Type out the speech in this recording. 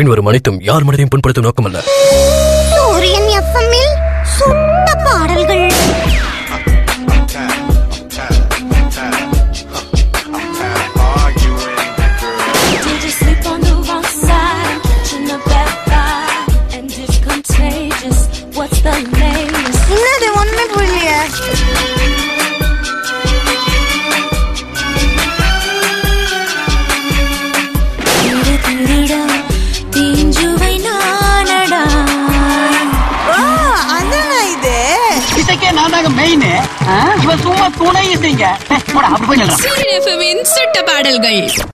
பின்வரும் அனைத்தும் யார் மனதையும் புண்படுத்தும் நோக்கமல்ல. சூரியன் எஃப்எம்மில் சுட்ட பாடல்கள். என்னது ஒண்ணுமே புரியலையே. இவன் சும்மா துணை இசைங்க. சூரியன் எஃப்எம்மின் சுட்ட பாடல்கள்.